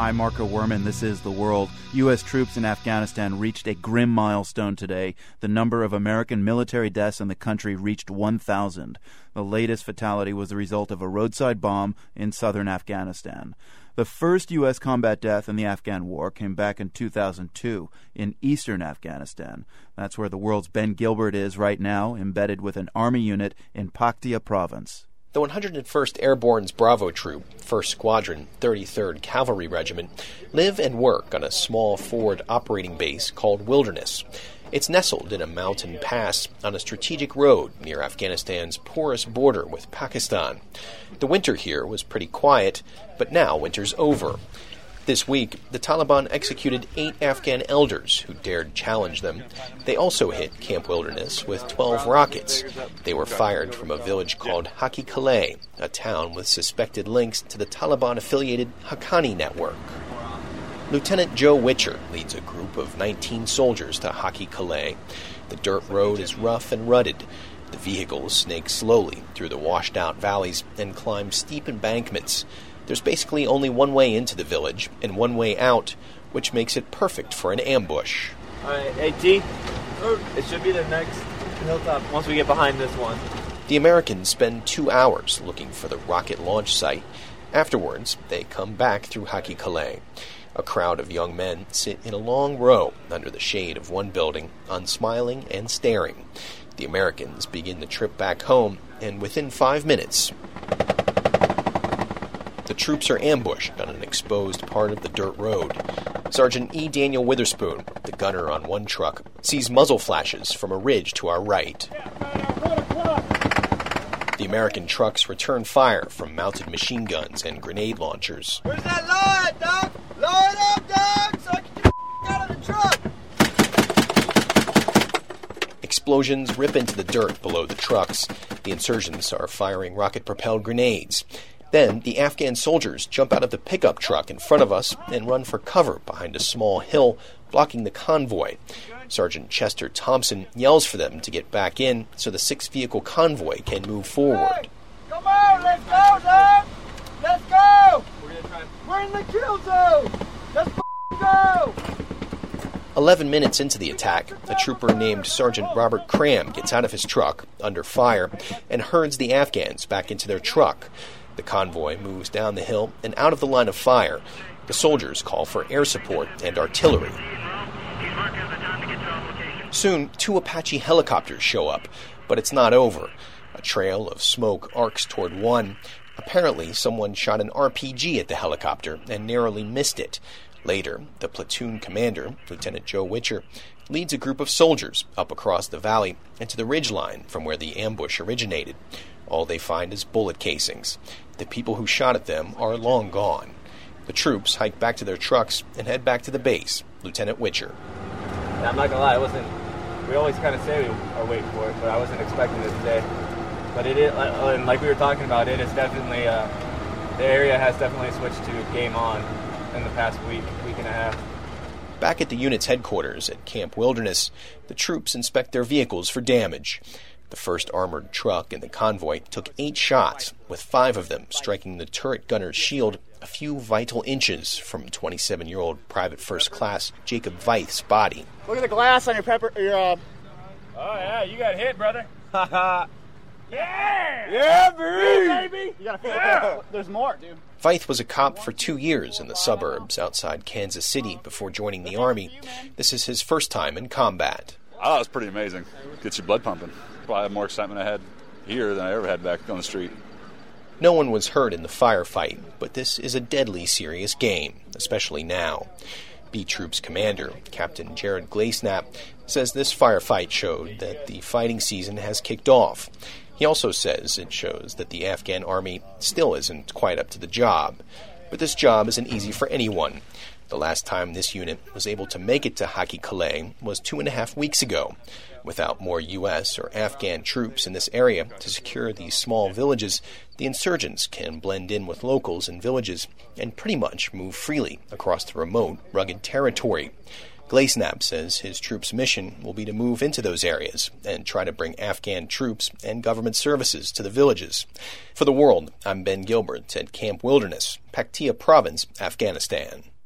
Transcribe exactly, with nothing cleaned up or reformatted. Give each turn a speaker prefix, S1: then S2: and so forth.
S1: I'm Marco Werman. This is The World. U S troops in Afghanistan reached a grim milestone today. The number of American military deaths in the country reached one thousand. The latest fatality was the result of a roadside bomb in southern Afghanistan. The first U S combat death in the Afghan war came back in two thousand two in eastern Afghanistan. That's where The World's Ben Gilbert is right now, embedded with an army unit in Paktia province.
S2: The one hundred first Airborne's Bravo Troop, first Squadron, thirty-third Cavalry Regiment, live and work on a small forward operating base called Wilderness. It's nestled in a mountain pass on a strategic road near Afghanistan's porous border with Pakistan. The winter here was pretty quiet, but now winter's over. This week, the Taliban executed eight Afghan elders who dared challenge them. They also hit Camp Wilderness with twelve rockets. They were fired from a village called Haki Kaleh, a town with suspected links to the Taliban-affiliated Haqqani network. Lieutenant Joe Witcher leads a group of nineteen soldiers to Haki Kaleh. The dirt road is rough and rutted. The vehicles snake slowly through the washed-out valleys and climb steep embankments. There's basically only one way into the village and one way out, which makes it perfect for an ambush.
S3: All right, hey, T, it should be the next hilltop once we get behind this one.
S2: The Americans spend two hours looking for the rocket launch site. Afterwards, they come back through Haki Kaleh. A crowd of young men sit in a long row under the shade of one building, unsmiling and staring. The Americans begin the trip back home, and within five minutes, the troops are ambushed on an exposed part of the dirt road. Sergeant E. Daniel Witherspoon, the gunner on one truck, sees muzzle flashes from a ridge to our right. The American trucks return fire from mounted machine guns and grenade launchers.
S4: Where's that line, Doc? Line up, Doc, so I can get the out of the truck!
S2: Explosions rip into the dirt below the trucks. The insurgents are firing rocket-propelled grenades. Then, the Afghan soldiers jump out of the pickup truck in front of us and run for cover behind a small hill, blocking the convoy. Sergeant Chester Thompson yells for them to get back in so the six-vehicle convoy can move forward.
S4: Hey, come on, let's go, Doc! Let's go! We're in the kill zone! Let's go!
S2: Eleven minutes into the attack, a trooper named Sergeant Robert Cram gets out of his truck, under fire, and herds the Afghans back into their truck. The convoy moves down the hill and out of the line of fire. The soldiers call for air support and artillery. Soon, two Apache helicopters show up, but it's not over. A trail of smoke arcs toward one. Apparently, someone shot an R P G at the helicopter and narrowly missed it. Later, the platoon commander, Lieutenant Joe Witcher, leads a group of soldiers up across the valley and to the ridgeline from where the ambush originated. All they find is bullet casings. The people who shot at them are long gone. The troops hike back to their trucks and head back to the base. Lieutenant Witcher.
S3: Yeah, I'm not gonna lie, I wasn't. We always kind of say we are waiting for it, but I wasn't expecting it today. But it is, and like we were talking about, it is definitely uh, the area has definitely switched to game on in the past week, week and a half.
S2: Back at the unit's headquarters at Camp Wilderness, the troops inspect their vehicles for damage. The first armored truck in the convoy took eight shots, with five of them striking the turret gunner's shield a few vital inches from twenty-seven-year-old Private First Class Jacob Veith's body.
S4: Look at the glass on your pepper, your, uh...
S3: Oh, yeah, you got hit, brother. Ha Yeah!
S4: Yeah, baby!
S3: Yeah, baby!
S4: You gotta feel
S3: Yeah.
S4: it. There's more, dude.
S2: Veith was a cop for two years in the suburbs outside Kansas City before joining the Army. This is his first time in combat.
S5: Oh, it was pretty amazing. Gets your blood pumping. Probably have more excitement I had here than I ever had back on the street.
S2: No one was hurt in the firefight, but this is a deadly serious game, especially now. B Troop's commander, Captain Jared Glaysnap, says this firefight showed that the fighting season has kicked off. He also says it shows that the Afghan army still isn't quite up to the job. But this job isn't easy for anyone. The last time this unit was able to make it to Haki Kaleh was two and a half weeks ago. Without more U S or Afghan troops in this area to secure these small villages, the insurgents can blend in with locals in villages and pretty much move freely across the remote, rugged territory. Glaysnap says his troops' mission will be to move into those areas and try to bring Afghan troops and government services to the villages. For The World, I'm Ben Gilbert at Camp Wilderness, Paktia Province, Afghanistan.